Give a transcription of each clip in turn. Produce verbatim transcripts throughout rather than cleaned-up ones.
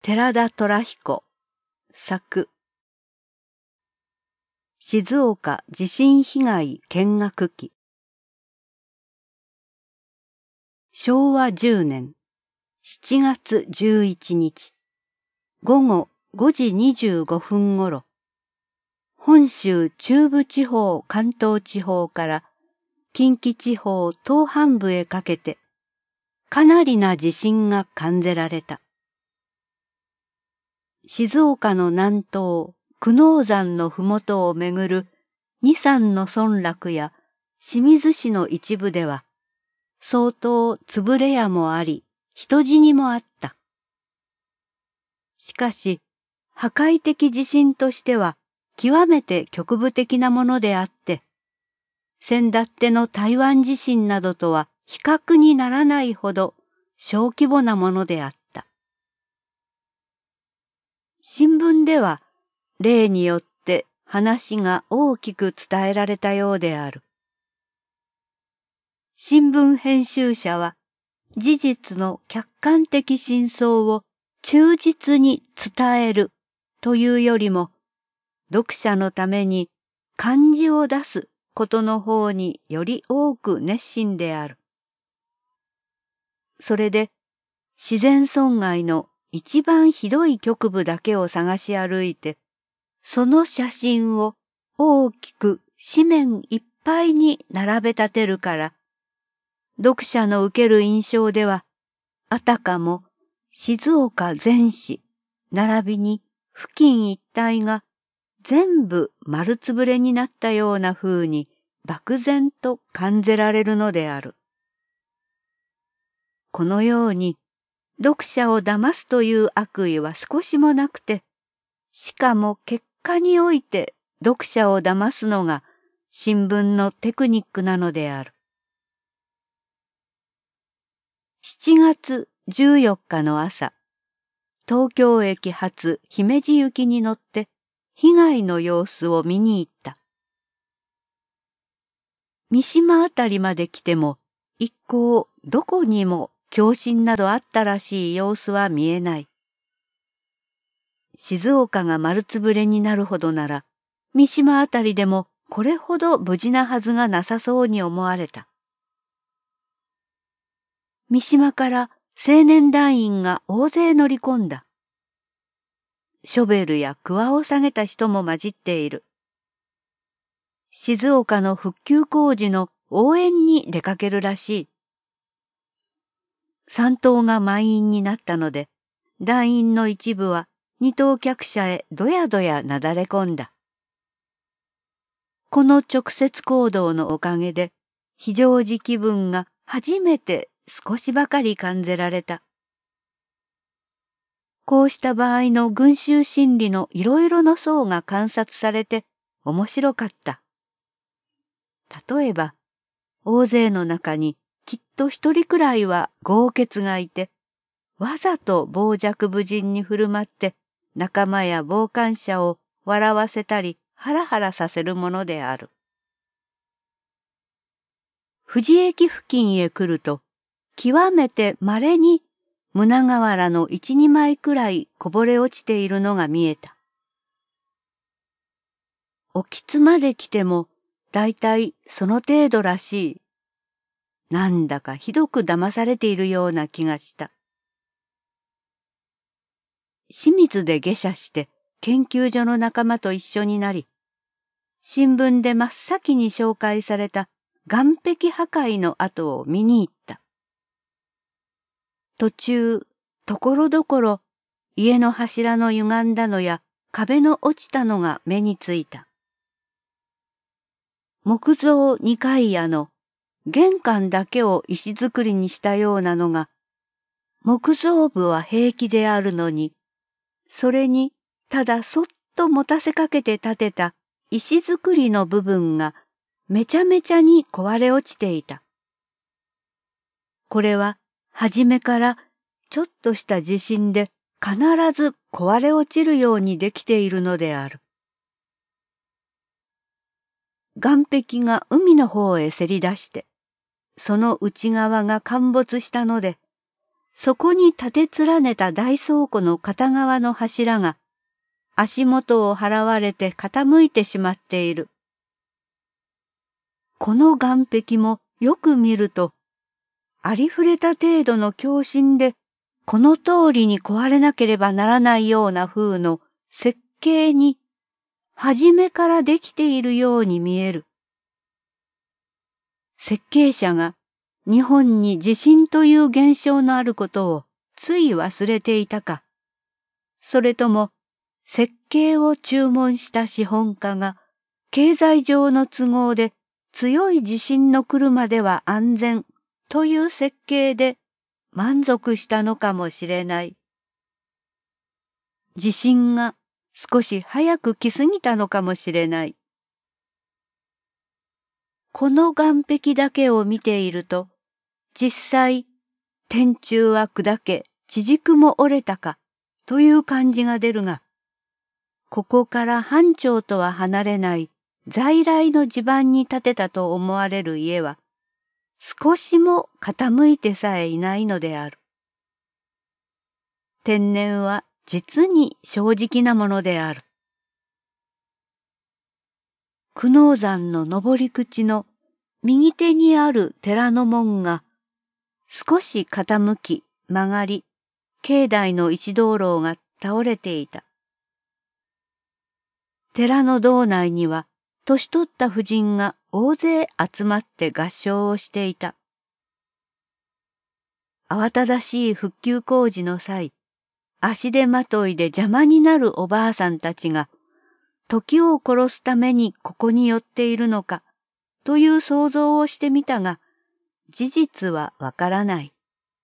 寺田虎彦作静岡地震被害見学記しょうわじゅうねんしちがつじゅういちにちごごごじにじゅうごふんごろ、本州中部地方関東地方から近畿地方東半部へかけてかなりな地震が感じられた。静岡の南東久能山のふもとをめぐる二山の村落や清水市の一部では相当潰れ家もあり人死にもあった。しかし破壊的地震としては極めて局部的なものであって先だっての台湾地震などとは比較にならないほど小規模なものであった。新聞では例によって話が大きく伝えられたようである。新聞編集者は事実の客観的真相を忠実に伝えるというよりも読者のために漢字を出すことの方により多く熱心である。それで自然損害の一番ひどい局部だけを探し歩いて、その写真を大きく紙面いっぱいに並べ立てるから、読者の受ける印象では、あたかも静岡全市、並びに付近一帯が全部丸つぶれになったような風に漠然と感じられるのである。このように、読者を騙すという悪意は少しもなくて、しかも結果において読者を騙すのが新聞のテクニックなのである。しちがつじゅうよっかの朝、東京駅発姫路行きに乗って被害の様子を見に行った。三島あたりまで来ても一向どこにも共振などあったらしい様子は見えない。静岡が丸つぶれになるほどなら、三島あたりでもこれほど無事なはずがなさそうに思われた。三島から青年団員が大勢乗り込んだ。ショベルやクワを下げた人も混じっている。静岡の復旧工事の応援に出かけるらしい。三等が満員になったので、団員の一部は二等客車へどやどやなだれ込んだ。この直接行動のおかげで、非常時気分が初めて少しばかり感じられた。こうした場合の群衆心理のいろいろな層が観察されて面白かった。例えば、大勢の中にきっと一人くらいは豪傑がいて、わざと傍若無人に振る舞って仲間や傍観者を笑わせたりハラハラさせるものである。富士駅付近へ来ると、極めて稀に胸瓦の一、二枚くらいこぼれ落ちているのが見えた。沖津まで来てもだいたいその程度らしい。なんだかひどく騙されているような気がした。清水で下車して研究所の仲間と一緒になり、新聞で真っ先に紹介された岸壁破壊の跡を見に行った。途中、ところどころ家の柱の歪んだのや壁の落ちたのが目についた。木造二階家の玄関だけを石造りにしたようなのが、木造部は平気であるのに、それにただそっと持たせかけて建てた石造りの部分がめちゃめちゃに壊れ落ちていた。これは初めからちょっとした地震で必ず壊れ落ちるようにできているのである。岸壁が海の方へせり出して、その内側が陥没したので、 そこに立て連ねた大倉庫の片側の柱が足元を払われて傾いてしまっている。この岩壁もよく見ると、ありふれた程度の強振でこの通りに壊れなければならないような風の設計に初めからできているように見える。設計者が日本に地震という現象のあることをつい忘れていたか、それとも設計を注文した資本家が経済上の都合で強い地震の来るまでは安全という設計で満足したのかもしれない。地震が少し早く来すぎたのかもしれない。この岩壁だけを見ていると、実際、天柱は砕け、地軸も折れたか、という感じが出るが、ここから半丁とは離れない在来の地盤に建てたと思われる家は、少しも傾いてさえいないのである。天然は実に正直なものである。久能山の登り口の右手にある寺の門が少し傾き曲がり、境内の石灯籠が倒れていた。寺の堂内には年取った婦人が大勢集まって合唱をしていた。慌ただしい復旧工事の際、足手まといで邪魔になるおばあさんたちが時を殺すためにここに寄っているのかという想像をしてみたが、事実はわからない。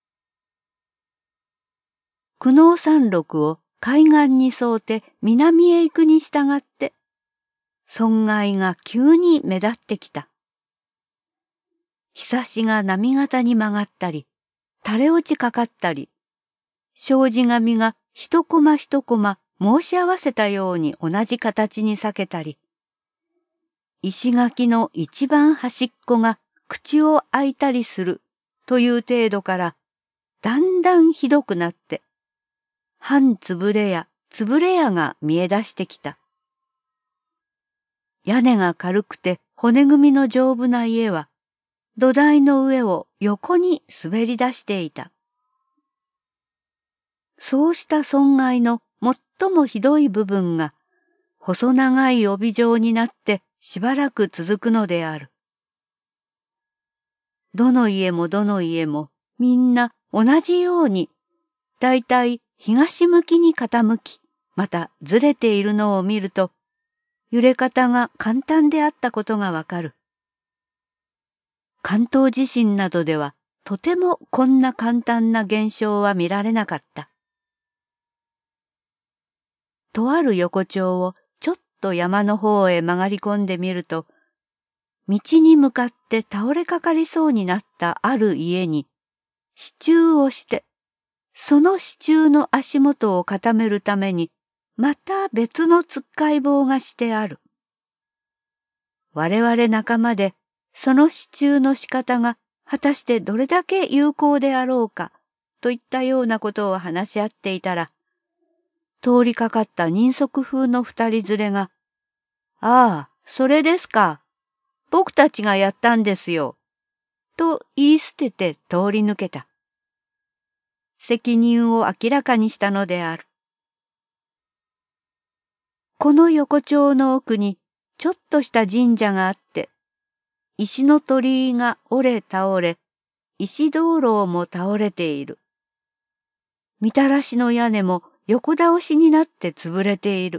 久能山麓を海岸に沿うて南へ行くに従って、損害が急に目立ってきた。ひさしが波形に曲がったり、垂れ落ちかかったり、障子紙が一コマ一コマ申し合わせたように同じ形に裂けたり、石垣の一番端っこが口を開いたりするという程度から、だんだんひどくなって、半潰れや潰れやが見え出してきた。屋根が軽くて骨組みの丈夫な家は、土台の上を横に滑り出していた。そうした損害の最もひどい部分が、細長い帯状になってしばらく続くのである。どの家もどの家もみんな同じように、だいたい東向きに傾き、またずれているのを見ると、揺れ方が簡単であったことがわかる。関東地震などではとてもこんな簡単な現象は見られなかった。とある横丁をちょっと山の方へ曲がり込んでみると、道に向かって倒れかかりそうになったある家に支柱をして、その支柱の足元を固めるためにまた別のつっかい棒がしてある。我々仲間でその支柱の仕方が果たしてどれだけ有効であろうかといったようなことを話し合っていたら、通りかかった人足風の二人連れが、ああ、それですか。僕たちがやったんですよ。と言い捨てて通り抜けた。責任を明らかにしたのである。この横丁の奥にちょっとした神社があって、石の鳥居が折れ倒れ、石灯籠も倒れている。みたらしの屋根も横倒しになって潰れている。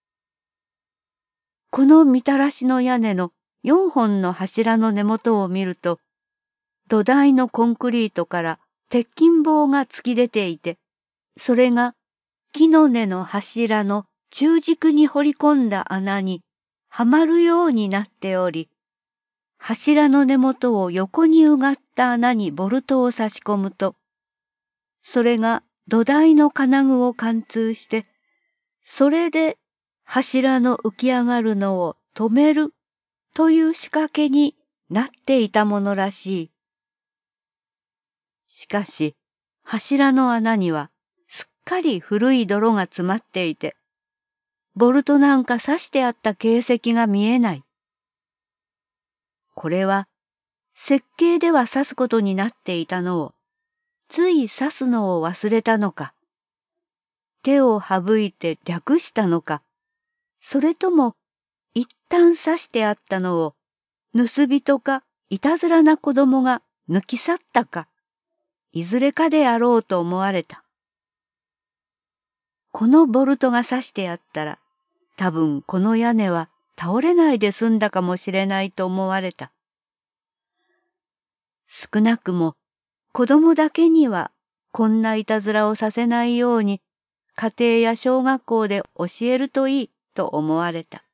このみたらしの屋根の四本の柱の根元を見ると、土台のコンクリートから鉄筋棒が突き出ていて、それが木の根の柱の中軸に掘り込んだ穴にはまるようになっており、柱の根元を横にうがった穴にボルトを差し込むと、それが土台の金具を貫通して、それで柱の浮き上がるのを止めるという仕掛けになっていたものらしい。しかし、 柱の穴にはすっかり古い泥が詰まっていて、ボルトなんか刺してあった形跡が見えない。これは設計では刺すことになっていたのを、つい刺すのを忘れたのか、手を省いて略したのか、それとも一旦刺してあったのを盗人かいたずらな子供が抜き去ったか、いずれかであろうと思われた。このボルトが刺してあったら、多分この屋根は倒れないで済んだかもしれないと思われた。少なくも子供だけにはこんないたずらをさせないように家庭や小学校で教えるといいと思われた。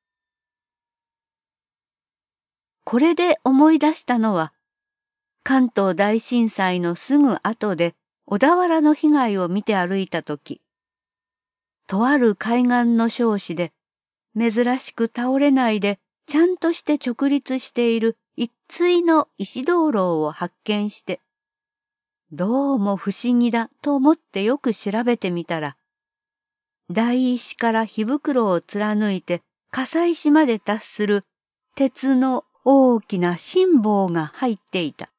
これで思い出したのは、関東大震災のすぐ後で小田原の被害を見て歩いたとき、とある海岸の礁石で珍しく倒れないでちゃんとして直立している一対の石灯籠を発見して、どうも不思議だと思ってよく調べてみたら、大石から火袋を貫いて笠石まで達する鉄の大きな心棒が入っていた。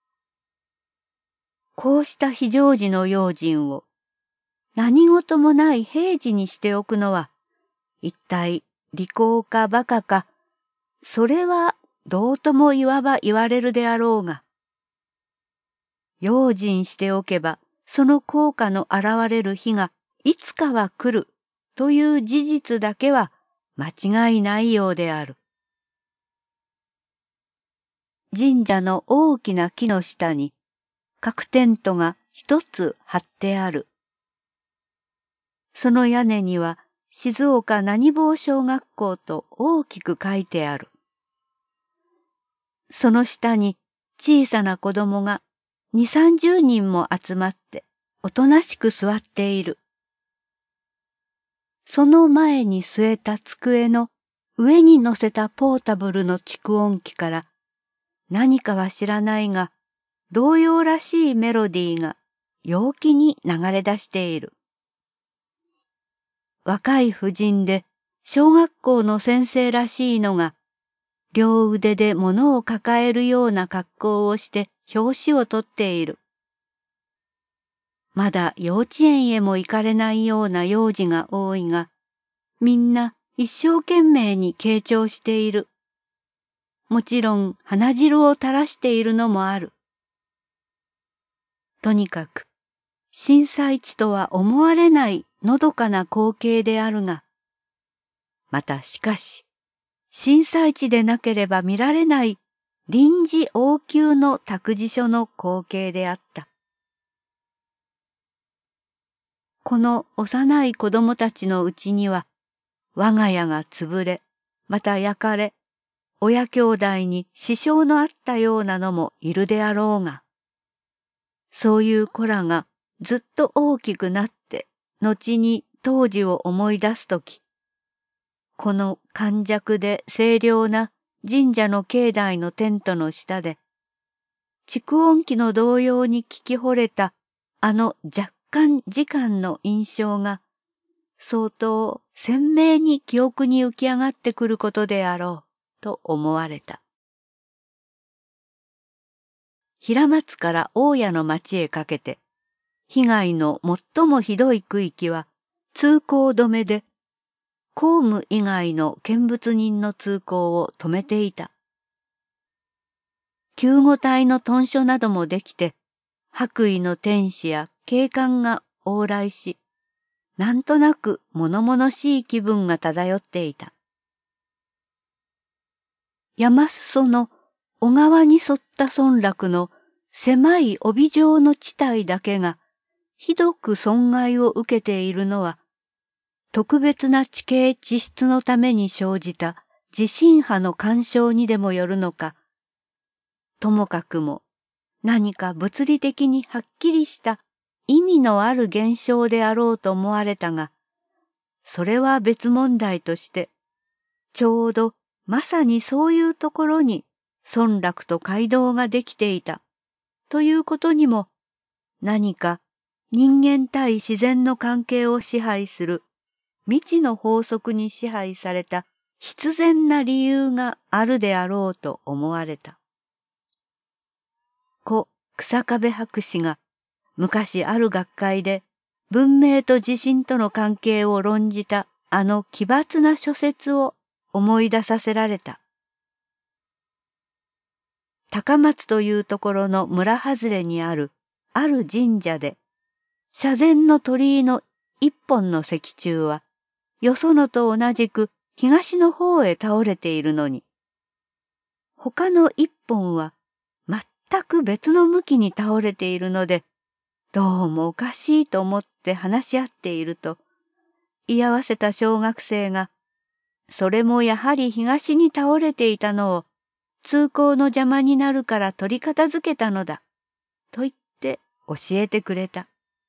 こうした非常時の用心を何事もない平時にしておくのは、一体利口か馬鹿か、それはどうともいわば言われるであろうが、用心しておけばその効果の現れる日がいつかは来るという事実だけは間違いないようである。神社の大きな木の下に核テントが一つ張ってある。その屋根には静岡何坊小学校と大きく書いてある。その下に小さな子供が二三十人も集まっておとなしく座っている。その前に据えた机の上に乗せたポータブルの蓄音機から何かは知らないが童謡らしいメロディーが陽気に流れ出している。若い婦人で小学校の先生らしいのが両腕で物を抱えるような格好をして表紙を取っている。まだ幼稚園へも行かれないような幼児が多いが、みんな一生懸命に傾聴している。もちろん鼻汁を垂らしているのもある。とにかく震災地とは思われないのどかな光景であるが、またしかし震災地でなければ見られない臨時応急の託児所の光景であった。この幼い子供たちのうちには、我が家が潰れ、また焼かれ、親兄弟に支障のあったようなのもいるであろうが、そういう子らがずっと大きくなって、後に当時を思い出すとき、この寒弱で清涼な神社の境内のテントの下で、蓄音機の童謡に聞き惚れたあの若干時間の印象が、相当鮮明に記憶に浮き上がってくることであろうと思われた。平松から大谷の町へかけて、被害の最もひどい区域は通行止めで、公務以外の見物人の通行を止めていた。救護隊の屯所などもできて、白衣の天使や警官が往来し、なんとなく物々しい気分が漂っていた。山裾の小川に沿った村落の狭い帯状の地帯だけがひどく損害を受けているのは、特別な地形地質のために生じた地震波の干渉にでもよるのか、ともかくも何か物理的にはっきりした意味のある現象であろうと思われたが、それは別問題として、ちょうどまさにそういうところに村落と街道ができていたということにも何か人間対自然の関係を支配する未知の法則に支配された必然な理由があるであろうと思われた。故草壁博士が昔ある学会で文明と地震との関係を論じたあの奇抜な諸説を思い出させられた。高松というところの村外れにあるある神社で、社前の鳥居の一本の石柱は、よそのと同じく東の方へ倒れているのに、他の一本は全く別の向きに倒れているので、どうもおかしいと思って話し合っていると、居合わせた小学生が、それもやはり東に倒れていたのを、通行の邪魔になるから取り片付けたのだ、と言って教えてくれた。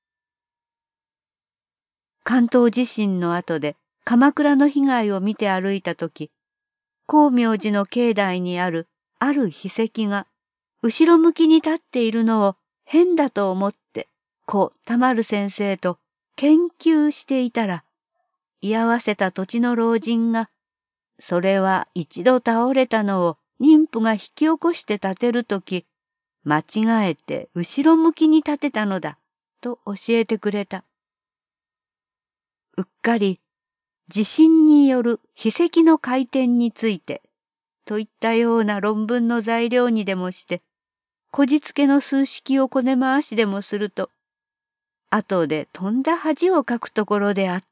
関東地震の後で鎌倉の被害を見て歩いたとき、光明寺の境内にあるある秘跡が後ろ向きに立っているのを変だと思って、故田丸先生と研究していたら、居合わせた土地の老人が、それは一度倒れたのを妊婦が引き起こして立てるとき、間違えて後ろ向きに立てたのだ、と教えてくれた。うっかり、地震による秘跡の回転について、といったような論文の材料にでもして、こじつけの数式をこね回しでもすると、後でとんだ恥をかくところであった。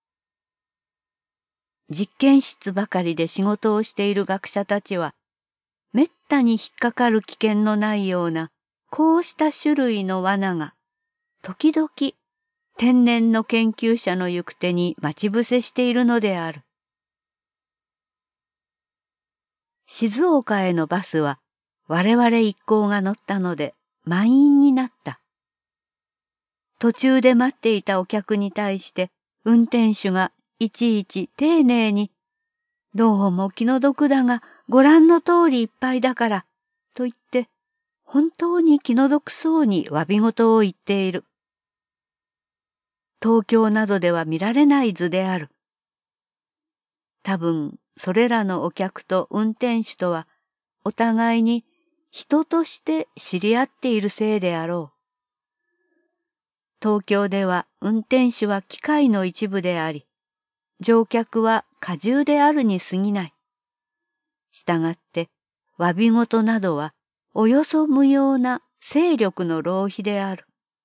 実験室ばかりで仕事をしている学者たちは、めったに引っかかる危険のないような、こうした種類の罠が、時々、天然の研究者の行く手に待ち伏せしているのである。静岡へのバスは、我々一行が乗ったので、満員になった。途中で待っていたお客に対して、運転手がいちいち丁寧に、どうも気の毒だが、ご覧の通りいっぱいだから、と言って、本当に気の毒そうに詫び事を言っている。東京などでは見られない図である。多分、それらのお客と運転手とは、お互いに人として知り合っているせいであろう。東京では運転手は機械の一部であり、乗客は荷重であるに過ぎない。したがって、詫び事などはおよそ無用な勢力の浪費である。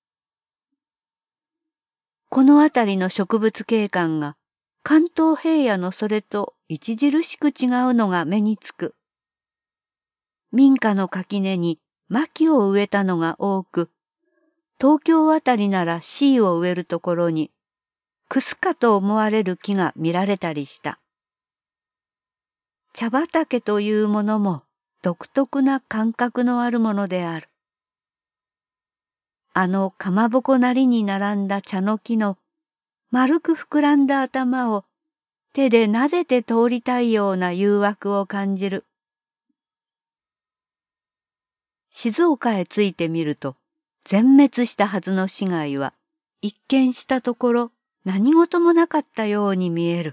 このあたりの植物景観が関東平野のそれと著しく違うのが目につく。民家の垣根に薪を植えたのが多く、東京あたりなら椎を植えるところに、クスかと思われる木が見られたりした。茶畑というものも独特な感覚のあるものである。あのかまぼこなりに並んだ茶の木の丸く膨らんだ頭を手で撫でて通りたいような誘惑を感じる。静岡へ着いてみると、全滅したはずの市街は一見したところ何事もなかったように見える。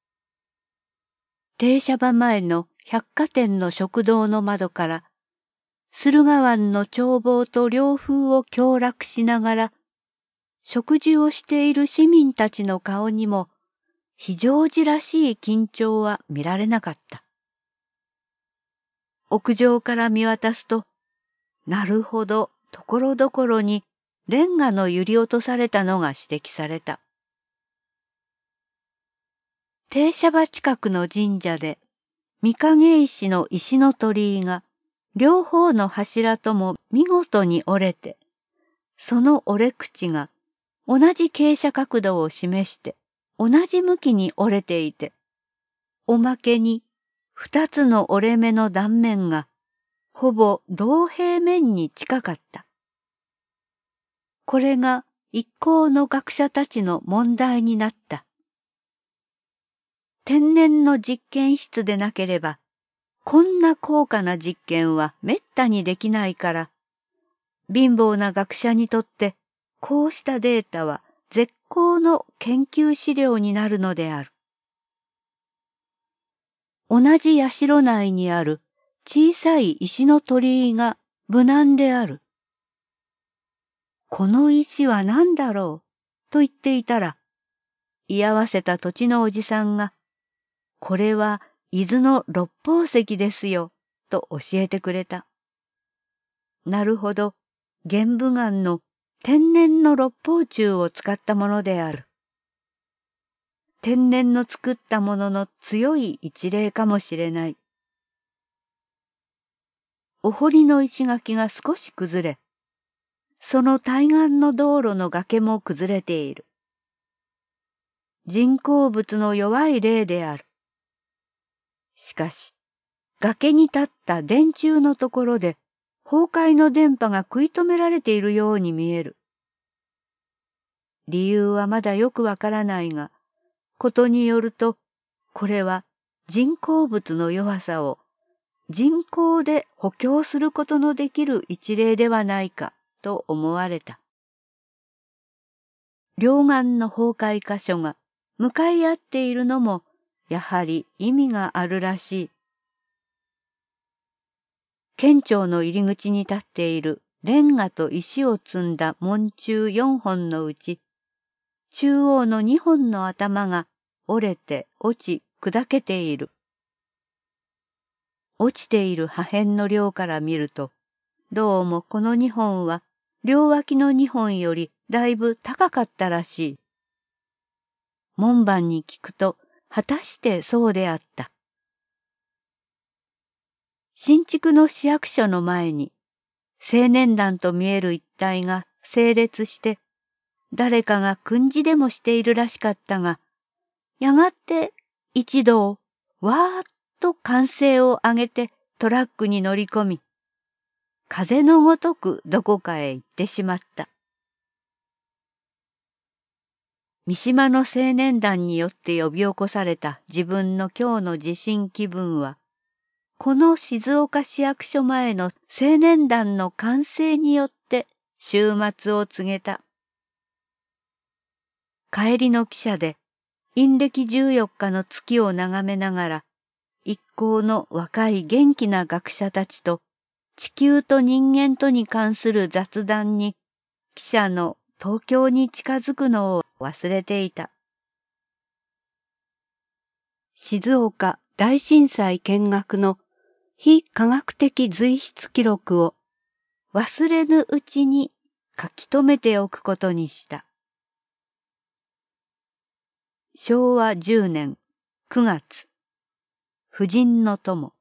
停車場前の百貨店の食堂の窓から、駿河湾の眺望と涼風を享楽しながら、食事をしている市民たちの顔にも、非常時らしい緊張は見られなかった。屋上から見渡すと、なるほど、ところどころにレンガの揺り落とされたのが指摘された。停車場近くの神社で、御影石の石の鳥居が、両方の柱とも見事に折れて、その折れ口が同じ傾斜角度を示して同じ向きに折れていて、おまけに二つの折れ目の断面がほぼ同平面に近かった。これが一行の学者たちの問題になった。天然の実験室でなければ、こんな高価な実験はめったにできないから、貧乏な学者にとってこうしたデータは絶好の研究資料になるのである。同じ社内にある小さい石の鳥居が無難である。この石は何だろうと言っていたら、居合わせた土地のおじさんが、これは伊豆の六方石ですよ、と教えてくれた。なるほど、玄武岩の天然の六方柱を使ったものである。天然の作ったものの強い一例かもしれない。お堀の石垣が少し崩れ、その対岸の道路の崖も崩れている。人工物の弱い例である。しかし、崖に立った電柱のところで崩壊の電波が食い止められているように見える。理由はまだよくわからないが、ことによると、これは人工物の弱さを人工で補強することのできる一例ではないかと思われた。両岸の崩壊箇所が向かい合っているのもやはり意味があるらしい。県庁の入り口に立っているレンガと石を積んだ門柱よんほんのうち、中央のにほんの頭が折れて落ち砕けている。落ちている破片の量から見ると、どうもこのにほんは両脇のにほんよりだいぶ高かったらしい。門番に聞くと、果たしてそうであった。新築の市役所の前に、青年団と見える一帯が整列して、誰かが訓示でもしているらしかったが、やがて一同、わーっと歓声を上げてトラックに乗り込み、風のごとくどこかへ行ってしまった。三島の青年団によって呼び起こされた自分の今日の地震気分は、この静岡市役所前の青年団の歓声によって終末を告げた。帰りの汽車で陰暦じゅうよっかの月を眺めながら、一行の若い元気な学者たちと地球と人間とに関する雑談に、汽車の東京に近づくのを忘れていた。静岡大震災見学の非科学的随筆記録を忘れぬうちに書き留めておくことにした。しょうわじゅうねんくがつ、婦人の友。